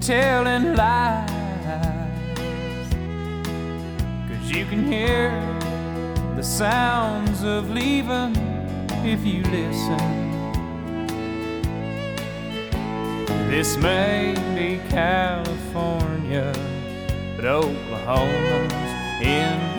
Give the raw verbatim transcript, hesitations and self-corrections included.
telling lies, 'cause you can hear the sounds of leaving if you listen. This may be California, but Oklahoma's in